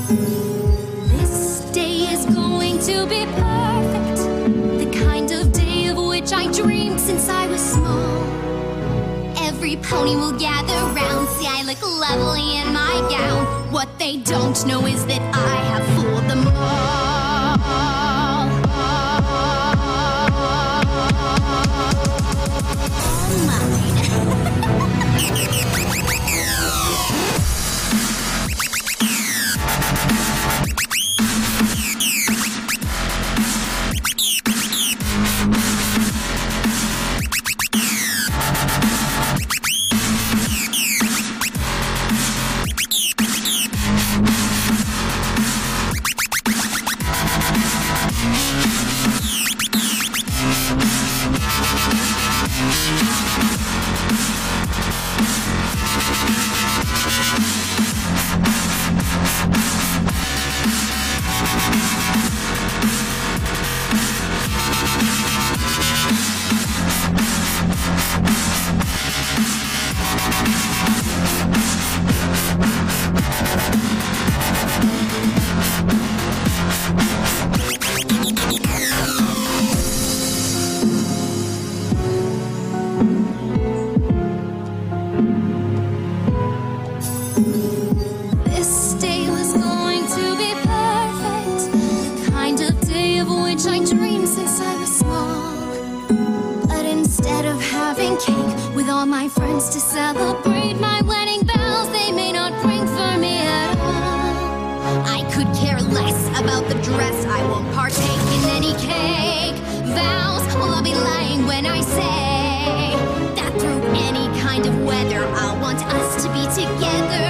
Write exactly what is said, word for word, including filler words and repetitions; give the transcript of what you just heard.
This day is going to be perfect, the kind of day of which I dreamed since I was small. Every pony will gather round, see I look lovely in my gown. What they don't know is that I have fooled them all. Oh my. This day was going to be perfect, the kind of day of which I dreamed since I was small. But instead of having cake with all my friends to celebrate my wedding bells, they may not ring for me at all. I could care less about the dress, I won't partake in any cake vows. Well, I'll be lying when I say that through any kind of weather, I'll want us to be together.